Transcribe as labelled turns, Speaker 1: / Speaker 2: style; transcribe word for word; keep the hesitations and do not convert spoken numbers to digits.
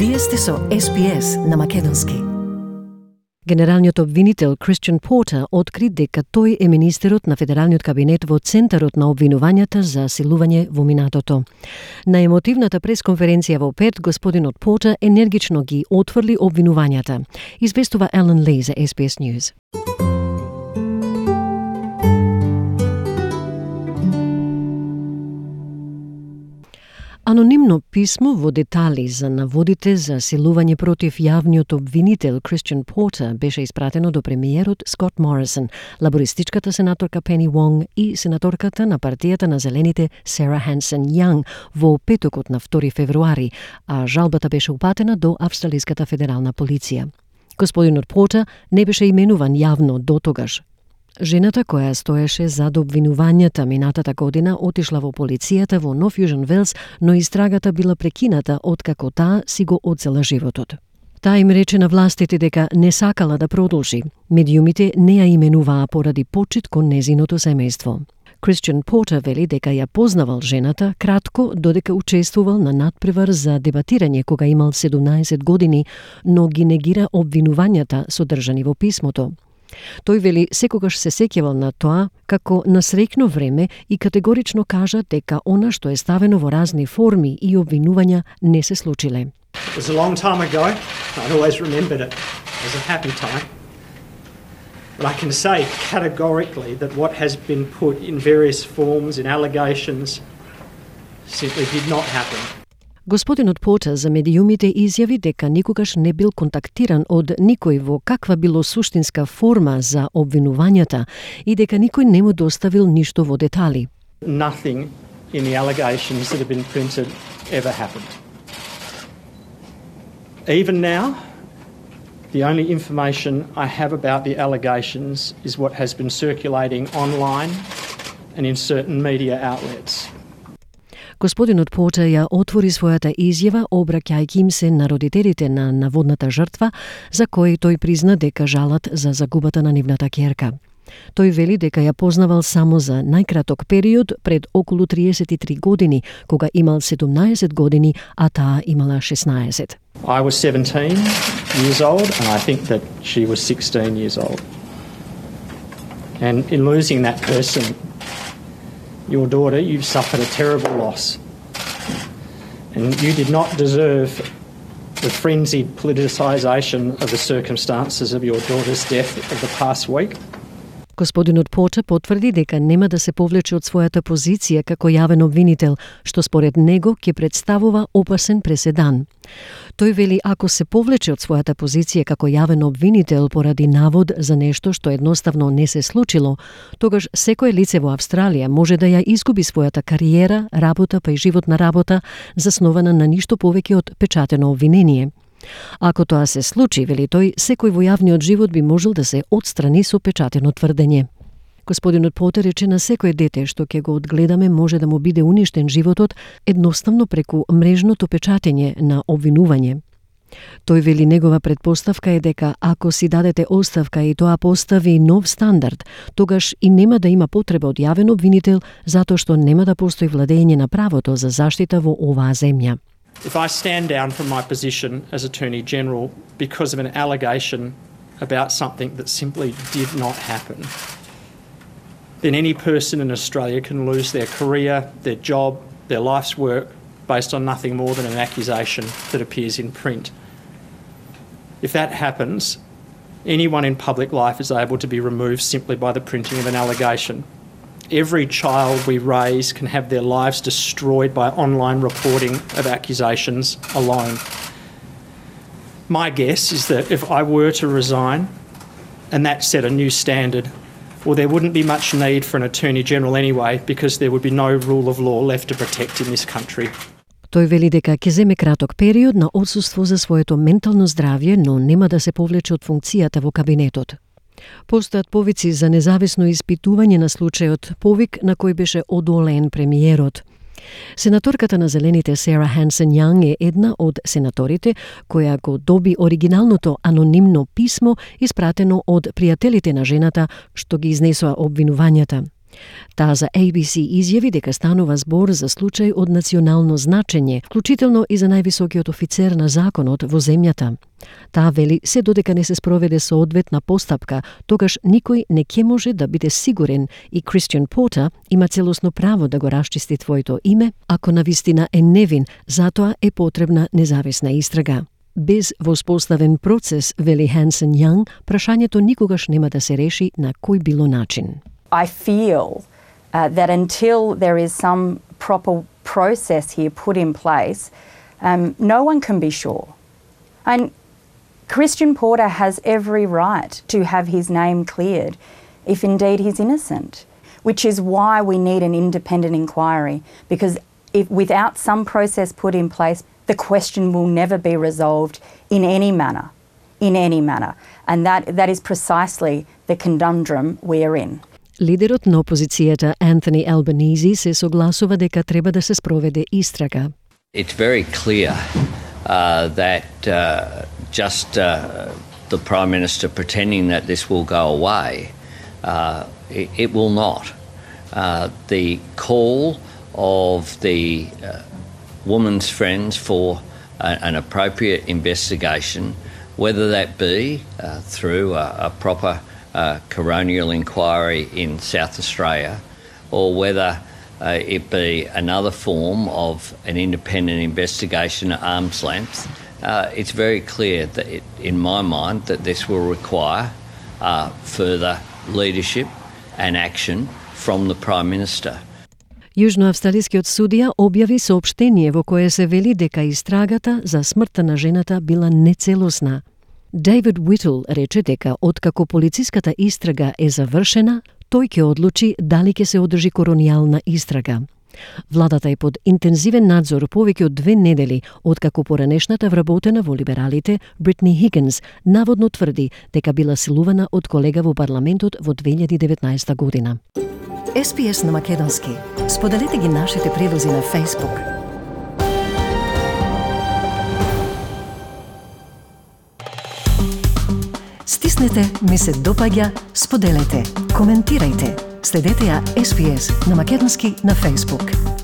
Speaker 1: Вие сте со Ес Би Ес на македонски.
Speaker 2: Генералниот обвинител Кристиан Портер откри дека тој е министерот на федералниот кабинет во центарот на обвинувањата за силување во минатото. На емотивната пресконференција во Перт, господинот Портер енергично ги отфрли обвинувањата. Известува Елен Ли за Ес Би Ес News. Анонимно писмо во детали за наводите за силување против јавниот обвинител Кристиан Портер беше испратено до премиерот Скот Морисон, лабористичката сенаторка Пени Вонг и сенаторката на партијата на Зелените Сара Хансен Јанг во петокот на втори февруари, а жалбата беше упатена до Австралиската федерална полиција. Господинот Портер не беше именуван јавно до тогаш. Жената која стоеше зад обвинувањата минатата година отишла во полицијата во Нов Јужен Велс, но истрагата била прекината откако таа си го одзела животот. Таа им рече на властите дека не сакала да продолжи. Медиумите не ја именуваа поради почит кон незиното семејство. Кристиан Портер вели дека ја познавал жената кратко додека учествувал на надпревар за дебатирање кога имал седумнаесет години, но ги негира обвинувањата содржани во писмото. Тој вели секогаш се сеќавал на тоа како на среќно време и категорично кажа дека она што е ставено во разни форми и обвинувања не се случиле.
Speaker 3: It was a long time ago. I'd always remembered it as a happy time. But I can say categorically that what has been put in various forms, in allegations, simply did not happen.
Speaker 2: Господинот Портер за медиумите изјави дека никогаш не бил контактиран од никој во каква било суштинска форма за обвинувањата и дека никој не му доставил ништо во детали.
Speaker 3: Nothing in the allegations that have been printed ever happened. Even now, the only information I have about the allegations is what has been circulating online and in certain media outlets.
Speaker 2: Господинот Портер ја отвори својата изјава обраќајќи им се на родителите на наводната жртва, за кои тој призна дека жалат за загубата на нивната ќерка. Тој вели дека ја познавал само за најкраток период пред околу триесет и три години, кога имал седумнаесет години, а таа имала шеснаесет.
Speaker 3: I was seventeen years old and I think that she was sixteen years old. And in losing that person, your daughter, you've suffered a terrible loss. And you did not deserve the frenzied politicisation of the circumstances of your daughter's death of the past week.
Speaker 2: Господинот Портер потврди дека нема да се повлече од својата позиција како јавен обвинител, што според него ќе представува опасен преседан. Тој вели ако се повлече од својата позиција како јавен обвинител поради навод за нешто што едноставно не се случило, тогаш секое лице во Австралија може да ја изгуби својата кариера, работа па и животна работа, заснована на ништо повеќе од печатено обвинение. Ако тоа се случи, вели тој, секој во јавниот живот би можел да се отстрани со печатено тврдење. Господинот Портер рече на секој дете што ќе го одгледаме може да му биде уништен животот едноставно преку мрежното печатење на обвинување. Тој вели негова предпоставка е дека ако си дадете оставка и тоа постави нов стандард, тогаш и нема да има потреба од јавен обвинител затоа што нема да постои владење на правото за заштита во оваа земја.
Speaker 3: If I stand down from my position as Attorney General because of an allegation about something that simply did not happen, then any person in Australia can lose their career, their job, their life's work based on nothing more than an accusation that appears in print. If that happens, anyone in public life is able to be removed simply by the printing of an allegation. Every child we raise can have their lives destroyed by online reporting of accusations alone. My guess is that if I were to resign and that set a new standard, well, there wouldn't be much need for an Attorney General anyway because there would be no rule of law left to protect in this country.
Speaker 2: Тој вели дека ќе земе краток период на отсуство за своето ментално здравје, но нема да се повлече од функцијата во кабинетот. Постојат повици за независно испитување на случајот, повик на кој беше одолен премиерот. Сенаторката на Зелените Сара Хансен Јанг е една од сенаторите која го доби оригиналното анонимно писмо испратено од пријателите на жената што ги изнесоа обвинувањата. Таа за A B C изјави дека станува збор за случај од национално значење, вклучително и за највисокиот офицер на законот во земјата. Таа вели се додека не се спроведе соодветна постапка, тогаш никој не ќе може да биде сигурен и Christian Porter има целосно право да го расчисти твоето име, ако навистина е невин, затоа е потребна независна истрага. Без воспоставен процес, вели Hanson Young, прашањето никогаш нема да се реши на кој било начин.
Speaker 4: I feel uh, that until there is some proper process here put in place, um, no one can be sure. And Christian Porter has every right to have his name cleared if indeed he's innocent, which is why we need an independent inquiry, because if, without some process put in place, the question will never be resolved in any manner, in any manner. And that, that is precisely the conundrum we're in.
Speaker 2: Лидерот на опозицијата Anthony Albanese се согласува дека треба да се спроведе истрага.
Speaker 5: It's very clear uh, that uh, just uh, the Prime Minister pretending that this will go away, uh, it, it will not. Uh, the call of the uh, woman's friends for a, an appropriate investigation, whether that be uh, through a, a proper uh, coronial inquiry in South Australia, or whether uh, it be another form of an independent investigation at arm's length, uh, it's very clear that it, in my mind that this will require uh, further leadership and action from the Prime Minister.
Speaker 2: Јужноавстралискиот судија објави соопштение во кое се вели дека истрагата за смртта на жената била нецелосна. Дейвид Уитл рече дека откако полициската истрага е завршена, тој ќе одлучи дали ќе се одржи коронијална истрага. Владата е под интензивен надзор повеќе од две недели, откако поранешната вработена во либералите Бритни Хигинс наводно тврди дека била силувана од колега во парламентот во две илјади и деветнаесета година.
Speaker 1: S B S на македонски. Споделете ги нашите прилози на Facebook. Стиснете ми се допаѓа, споделете, коментирајте. Следете ја S B S на македонски на Facebook.